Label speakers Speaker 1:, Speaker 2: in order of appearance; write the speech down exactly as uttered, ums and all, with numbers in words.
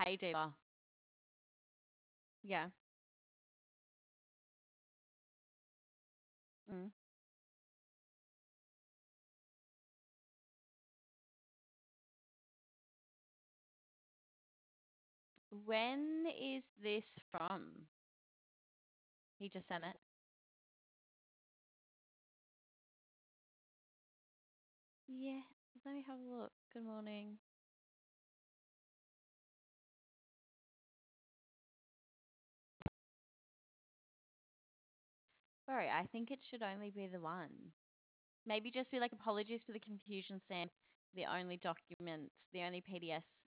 Speaker 1: Hey, Diva. Yeah. Mm. When is this from? He just sent it. Yeah. Let me have a look. Good morning. Sorry, I think it should only be the one. Maybe just be like apologies for the confusion, Sam. The only document, the only P D F